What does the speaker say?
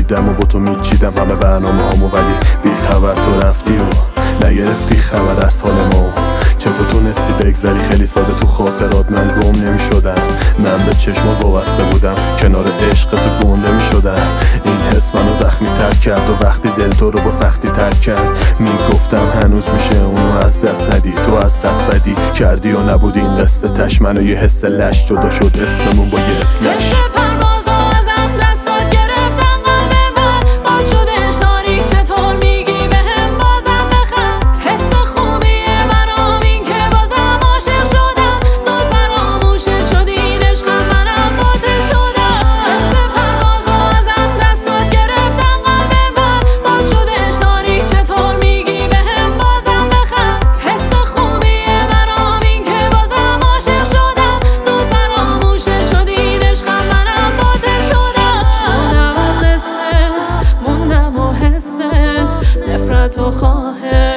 بودم و با تو میچیدم همه برنامه هامو، ولی بی خبر تو رفتی و نگرفتی خبر از حال ما. چطور تونستی بگذری خیلی ساده تو خاطرات، من گم نمیشدم، من به چشمات وابسته بودم، کنار عشق تو گنده میشدم. این حس منو زخمی تر کرد و وقتی دل تو رو با سختی تر کرد میگفتم هنوز میشه اونو از دست ندی. تو از دست بدی کردی و نبود این قصه تش، منو یه حس لش جدا شد اسممون با یه اسلش. نفرت و خواهش